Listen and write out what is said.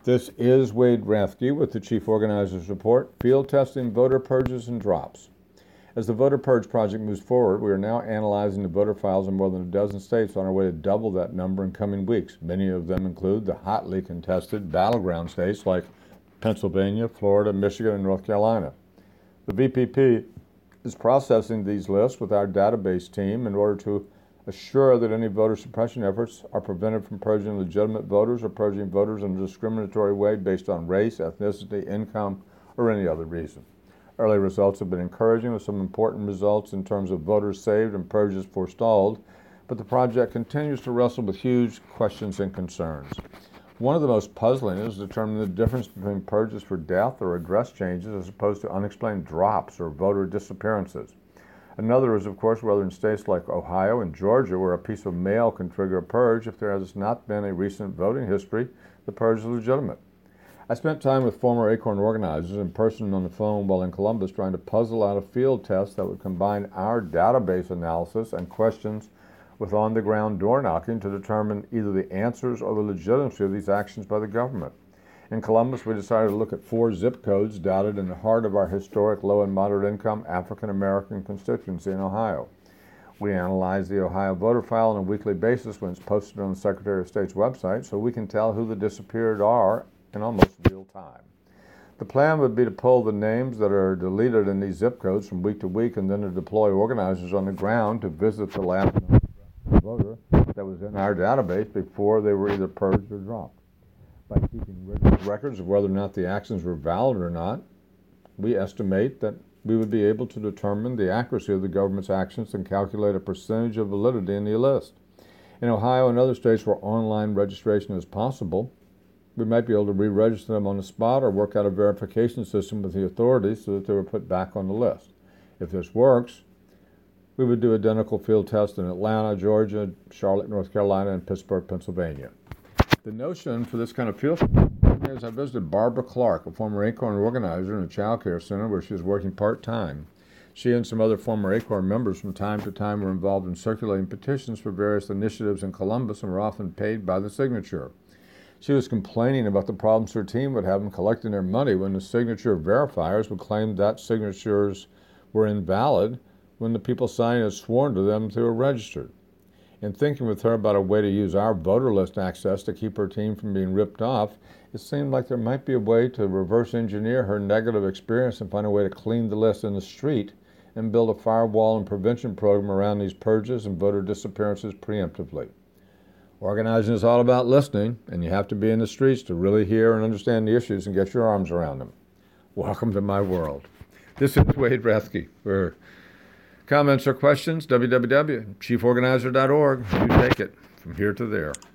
This is Wade Rathke with the Chief Organizer's Report, Field Testing, Voter Purges, and Drops. As the Voter Purge project moves forward, we are now analyzing the voter files in more than a dozen states on our way to double that number in coming weeks. Many of them include the hotly contested battleground states like Pennsylvania, Florida, Michigan, and North Carolina. The VPP is processing these lists with our database team in order to assure that any voter suppression efforts are prevented from purging legitimate voters or purging voters in a discriminatory way based on race, ethnicity, income, or any other reason. Early results have been encouraging, with some important results in terms of voters saved and purges forestalled, but the project continues to wrestle with huge questions and concerns. One of the most puzzling is determining the difference between purges for death or address changes as opposed to unexplained drops or voter disappearances. Another is, of course, whether in states like Ohio and Georgia, where a piece of mail can trigger a purge, if there has not been a recent voting history, the purge is legitimate. I spent time with former ACORN organizers in person on the phone while in Columbus trying to puzzle out a field test that would combine our database analysis and questions with on-the-ground door knocking to determine either the answers or the legitimacy of these actions by the government. In Columbus, we decided to look at 4 zip codes dotted in the heart of our historic low and moderate income African-American constituency in Ohio. We analyze the Ohio voter file on a weekly basis when it's posted on the Secretary of State's website so we can tell who the disappeared are in almost real time. The plan would be to pull the names that are deleted in these zip codes from week to week and then to deploy organizers on the ground to visit the last voter that was in our database before they were either purged or dropped. By keeping records of whether or not the actions were valid or not, we estimate that we would be able to determine the accuracy of the government's actions and calculate a percentage of validity in the list. In Ohio and other states where online registration is possible, we might be able to re-register them on the spot or work out a verification system with the authorities so that they were put back on the list. If this works, we would do identical field tests in Atlanta, Georgia, Charlotte, North Carolina, and Pittsburgh, Pennsylvania. The notion for this kind of field is I visited Barbara Clark, a former ACORN organizer in a child care center where she was working part-time. She and some other former ACORN members from time to time were involved in circulating petitions for various initiatives in Columbus and were often paid by the signature. She was complaining about the problems her team would have in collecting their money when the signature verifiers would claim that signatures were invalid when the people signing had sworn to them they were registered. In thinking with her about a way to use our voter list access to keep her team from being ripped off, it seemed like there might be a way to reverse engineer her negative experience and find a way to clean the list in the street and build a firewall and prevention program around these purges and voter disappearances preemptively. Organizing is all about listening, and you have to be in the streets to really hear and understand the issues and get your arms around them. Welcome to my world. This is Wade Rathke. For comments or questions, www.chieforganizer.org. You take it from here to there.